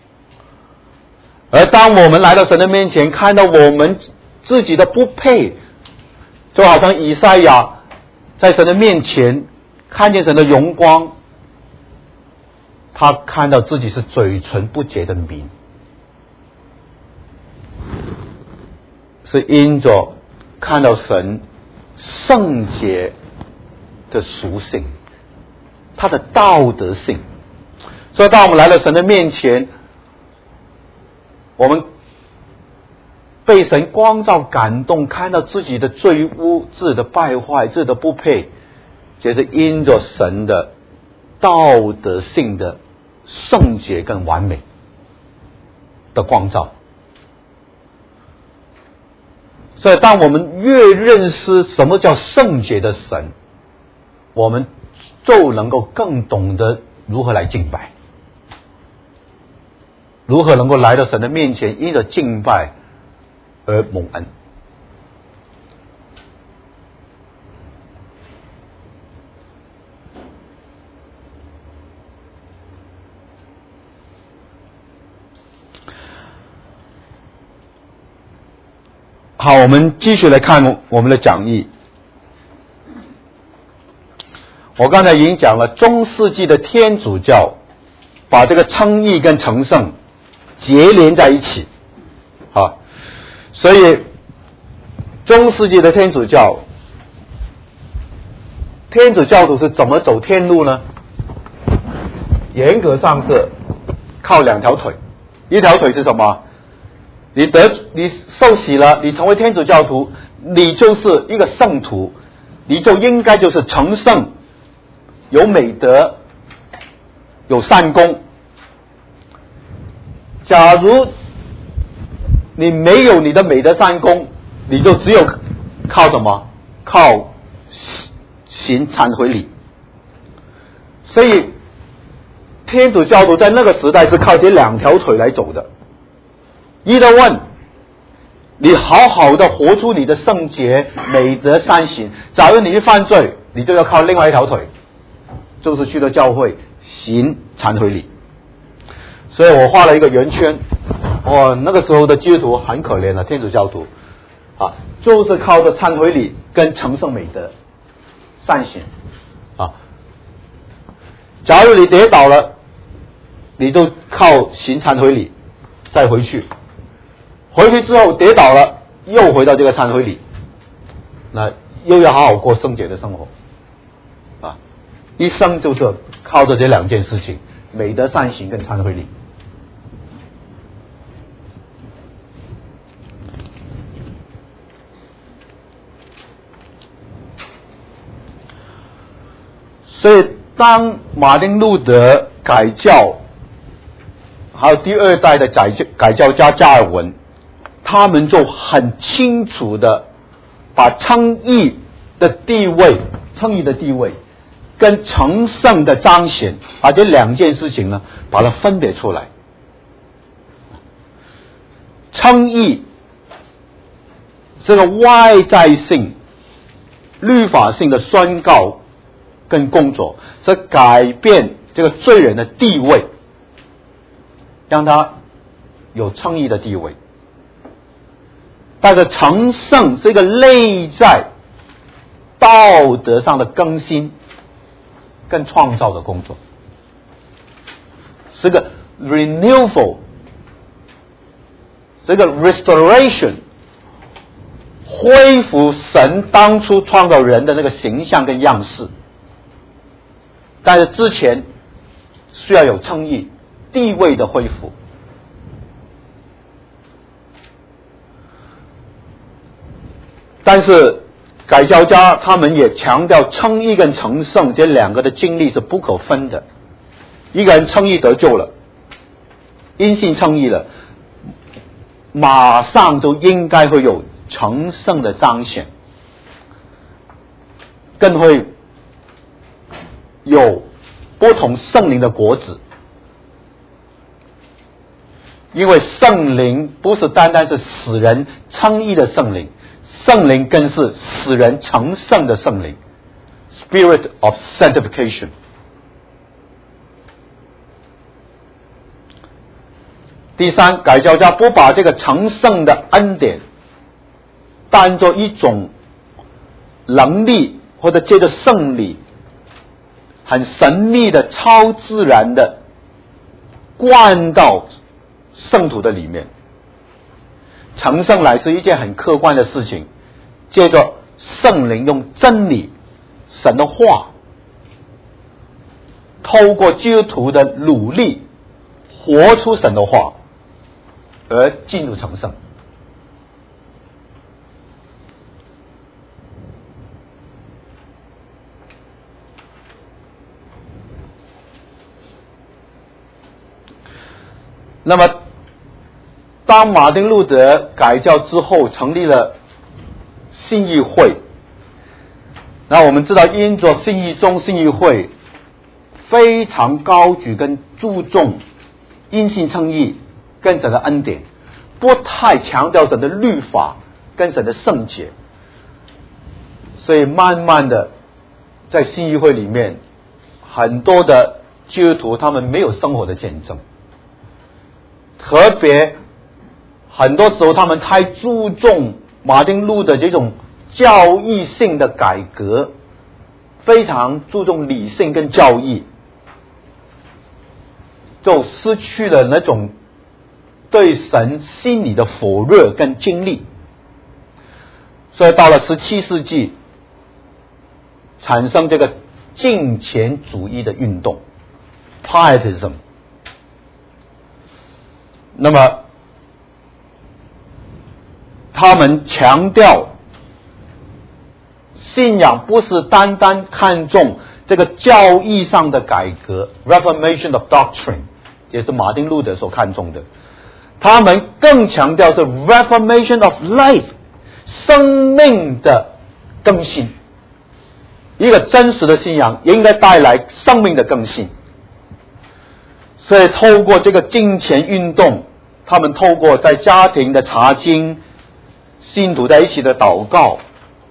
Speaker 1: 而当我们来到神的面前，看到我们自己的不配，就好像以赛亚在神的面前看见神的荣光，他看到自己是嘴唇不洁的民，是因着看到神圣洁的属性，他的道德性。所以当我们来到神的面前，我们被神光照感动，看到自己的罪污、自己的败坏、自己的不配，这是因着神的道德性的圣洁跟完美的光照。所以当我们越认识什么叫圣洁的神，我们就能够更懂得如何来敬拜，如何能够来到神的面前，因着敬拜而蒙恩。好，我们继续来看我们的讲义。我刚才已经讲了，中世纪的天主教把这个称义跟成圣结连在一起啊，所以中世纪的天主教，天主教徒是怎么走天路呢？严格上是靠两条腿，一条腿是什么？你得你受洗了，你成为天主教徒，你就是一个圣徒，你就应该就是成圣，有美德，有善功。假如你没有你的美德善功，你就只有靠什么？靠行忏悔礼。所以天主教徒在那个时代是靠这两条腿来走的。一的问，你好好的活出你的圣洁、美德、善行，假如你一犯罪，你就要靠另外一条腿，就是去到教会行忏悔礼。所以我画了一个圆圈，哦，那个时候的基督徒很可怜了，天主教徒啊，就是靠着忏悔礼跟成圣美德善行啊。假如你跌倒了，你就靠行忏悔礼再回去，回去之后跌倒了，又回到这个忏悔礼，那又要好好过圣洁的生活啊，一生就是靠着这两件事情：美德善行跟忏悔礼。所以当马丁路德改教，还有第二代的改教改教家加尔文，他们就很清楚的把称义的地位、称义的地位跟成圣的彰显，把这两件事情呢，把它分别出来。称义这个外在性、律法性的宣告跟工作，是改变这个罪人的地位，让他有称义的地位。但是成圣是一个内在道德上的更新跟创造的工作，是个 renewal， 是个 restoration， 恢复神当初创造人的那个形象跟样式。但是之前需要有称义地位的恢复。但是改教家他们也强调称义跟成圣这两个的经历是不可分的。一个人称义得救了，因信称义了，马上就应该会有成圣的彰显，更会有不同圣灵的果子。因为圣灵不是单单是使人称义的圣灵，圣灵更是使人成圣的圣灵 ，Spirit of Sanctification。第三，改教家不把这个成圣的恩典当作一种能力，或者借着圣礼很神秘的超自然的灌到圣徒的里面。成圣乃是一件很客观的事情，借着圣灵用真理神的话，透过基督徒的努力活出神的话而进入成圣。那么当马丁路德改教之后成立了信义会，那我们知道因着信义宗信义会非常高举跟注重因信称义跟神的恩典，不太强调神的律法跟神的圣洁，所以慢慢的在信义会里面很多的基督徒他们没有生活的见证，特别很多时候他们太注重马丁路的这种教义性的改革，非常注重理性跟教义，就失去了那种对神心理的火热跟经历。所以到了十七世纪产生这个敬虔主义的运动 Pietism。 那么他们强调信仰不是单单看重这个教义上的改革 Reformation of Doctrine， 也是马丁路德所看重的，他们更强调是 Reformation of Life， 生命的更新。一个真实的信仰应该带来生命的更新。所以透过这个敬虔运动，他们透过在家庭的查经，信徒在一起的祷告，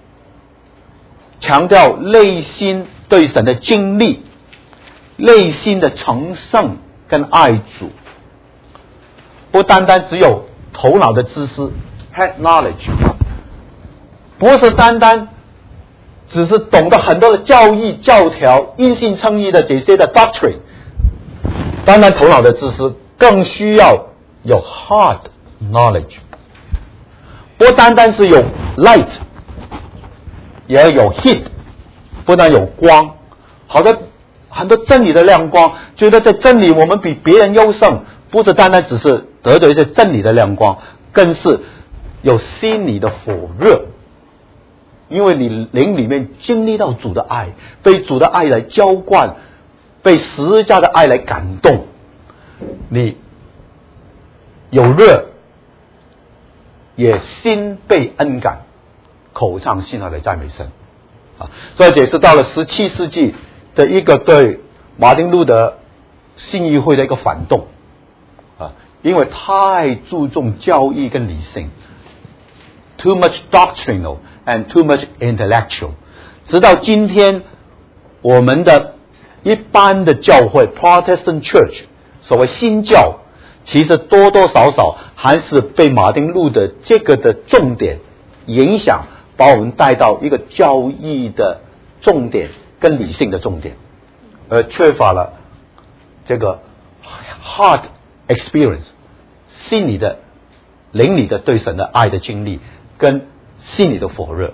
Speaker 1: 强调内心对神的经历，内心的成圣跟爱主，不单单只有头脑的知识 head knowledge， 不是单单只是懂得很多的教义教条因信称义的这些的 doctrine， 单单头脑的知识，更需要有 heart knowledge， 不单单是有 light， 也要有 heat， 不但有光。好的，很多真理的亮光，觉得在真理我们比别人优胜，不是单单只是得到一些真理的亮光，更是有心理的火热。因为你灵里面经历到主的爱，被主的爱来浇灌，被十字架的爱来感动，你有热，也心被恩感，口唱心和来赞美神啊！所以这是到了十七世纪的一个对马丁路德信义会的一个反动啊，因为太注重教义跟理性。Too much doctrinal and too much intellectual。直到今天，我们的一般的教会 Protestant Church， 所谓新教，其实多多少少还是被马丁路德这个的重点影响，把我们带到一个教义的重点跟理性的重点，而缺乏了这个 heart experience， 心里的、灵里的对神的爱的经历。跟心里的火热。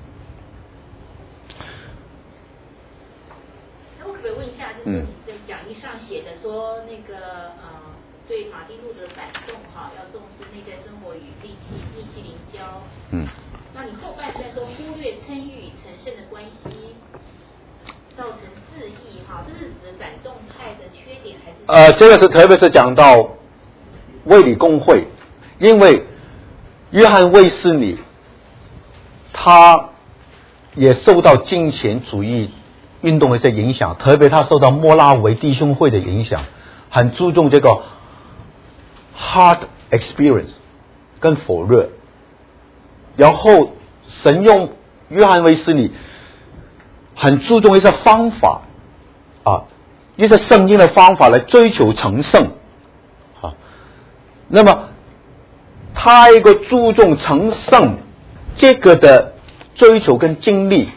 Speaker 3: 那我可不可以问一下，就是你在讲义上写的说，那个呃，对马丁路德反动哈，要重视内在生活与力气力气灵交。
Speaker 1: 嗯。
Speaker 3: 那你后半段说忽略称誉与成圣的关系，造成自义哈，这是指反动派的缺点还是？
Speaker 1: 呃，这个是特别是讲到卫理公会，因为。约翰卫斯理，他也受到金钱主义运动的一些影响，特别他受到莫拉维弟兄会的影响，很注重这个 heart experience 跟火热。然后神用约翰卫斯理很注重一些方法啊，一些圣经的方法来追求成圣啊。那么他一个注重成圣这个的追求跟经历，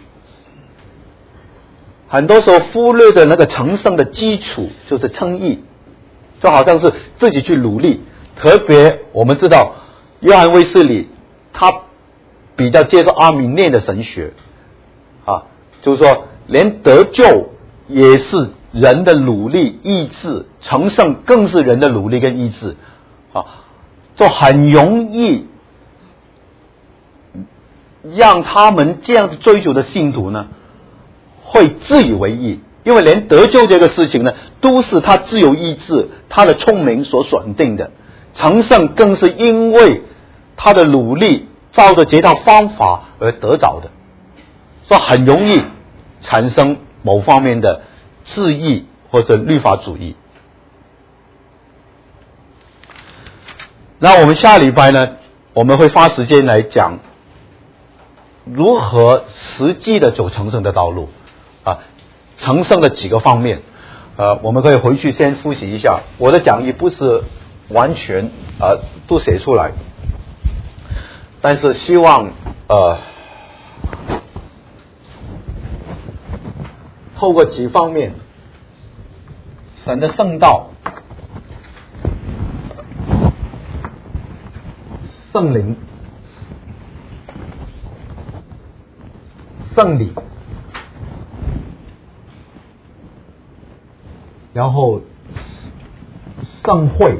Speaker 1: 很多时候忽略的那个成圣的基础就是称义，就好像是自己去努力。特别我们知道约翰卫斯理他比较接受阿米念的神学啊，就是说连得救也是人的努力意志，成圣更是人的努力跟意志啊。就很容易让他们这样子追求的信徒呢，会自以为意，因为连得救这个事情呢，都是他自由意志、他的聪明所选定的，成圣更是因为他的努力，照着这套方法而得着的，所以很容易产生某方面的自义或者律法主义。那我们下礼拜呢，我们会花时间来讲如何实际的走成圣的道路啊，成圣的几个方面，呃，我们可以回去先复习一下。我的讲义不是完全呃都写出来，但是希望呃透过几方面，神的圣道。圣灵、圣礼，然后圣会，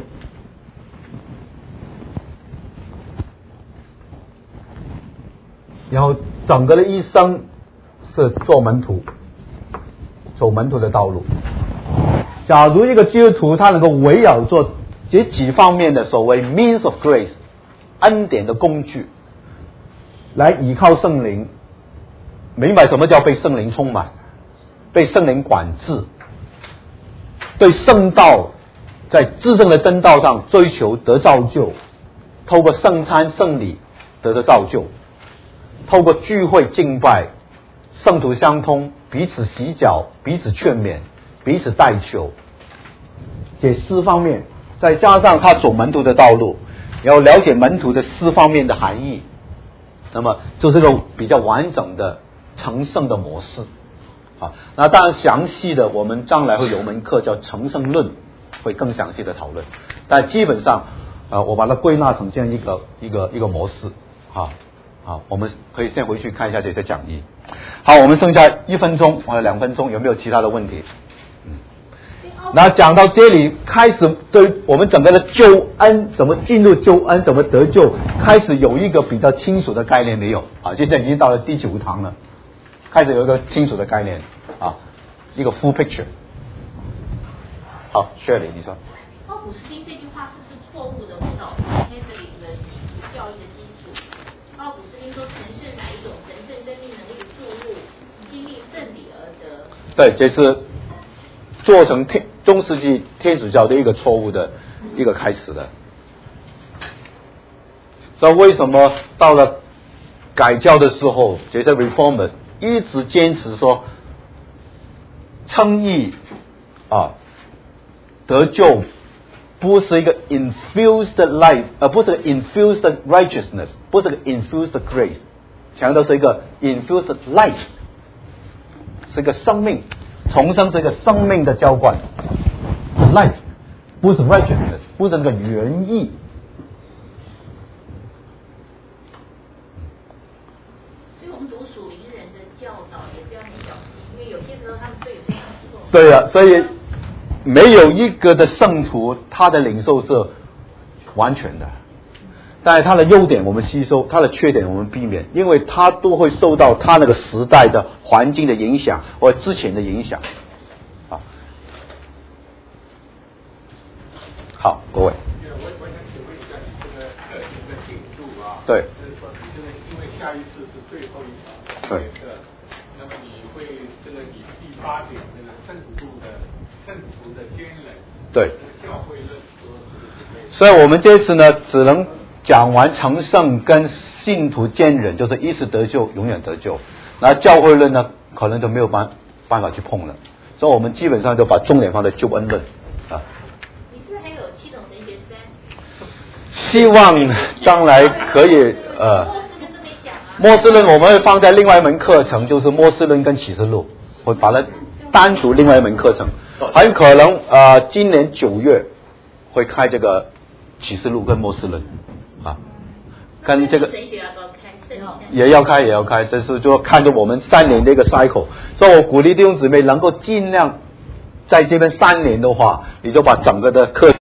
Speaker 1: 然后整个的一生是做门徒，走门徒的道路。假如一个基督徒他能够围绕做这几方面的所谓 means of grace。恩典的工具，来依靠圣灵，明白什么叫被圣灵充满，被圣灵管制，对圣道在至圣的真道上追求得造就，透过圣餐圣礼得的造就，透过聚会敬拜，圣徒相通，彼此洗脚，彼此劝勉，彼此代求，这四方面，再加上他走门徒的道路。要了解门徒的四方面的含义，那么就是个比较完整的成圣的模式啊。那当然详细的我们将来会有一门课叫成圣论，会更详细的讨论。但基本上呃我把它归纳成这样一个一个一个模式啊。 好，我们可以先回去看一下这些讲义。好，我们剩下一分钟或者两分钟，有没有其他的问题？嗯，那讲到这里，开始对我们整个的救恩怎么进入救恩，怎么得救，开始有一个比较清楚的概念没有？啊，现在已经到了第九堂了，开始有一个清楚的概念啊，一个 full picture。好 ，Shirley， 你说。
Speaker 3: 奥古斯丁这句话是不是错误的误导 Catholic 的基督教义的基础？奥古斯丁说神是哪一种神圣生命能力注入，经历圣礼而得。
Speaker 1: 对，这是做成天中世纪天主教的一个错误的一个开始的。所以为什么到了改教的时候，这些 reformer 一直坚持说称义啊得救不是一个 infused life， 呃，不是 infused righteousness， 不是个 infused grace， 强调是一个 infused life， 是一个生命，重生是一个生命的浇灌 ，life 不是 righteousness， 不是那个原意。
Speaker 3: 所以我们读属灵人的教导也是要很小心，因为有些时候他们罪有非常错。
Speaker 1: 对啊，所以。没有一个的圣徒，他的领受是完全的，但是他的优点我们吸收，他的缺点我们避免，因为他都会受到他那个时代的环境的影响或之前的影响。啊，好，各位。
Speaker 2: 我我想请问一下，你这个课程的进度啊？
Speaker 1: 对。
Speaker 2: 就是说，你这个因为下一次是最后一场
Speaker 1: 对
Speaker 2: 课，那么你会这个以第八点那个圣徒的。圣徒的坚韧，
Speaker 1: 对，
Speaker 2: 教会论说，
Speaker 1: 所以我们这次呢，只能讲完成圣跟信徒坚忍，就是一时得救，永远得救。那教会论呢，可能就没有办办法去碰了。所以我们基本上就把重点放在救恩论啊。
Speaker 3: 你是不是还有系统神学三？
Speaker 1: 希望将来可以呃，末世论我们会放在另外一门课程，就是末世论跟启示录，我把它单独另外一门课程。很可能呃，今年九月会开这个启示录跟末世论啊，跟这个也要开也要开，这是就看着我们三年的一个 cycle， 所以我鼓励弟兄姊妹能够尽量在这边三年的话，你就把整个的课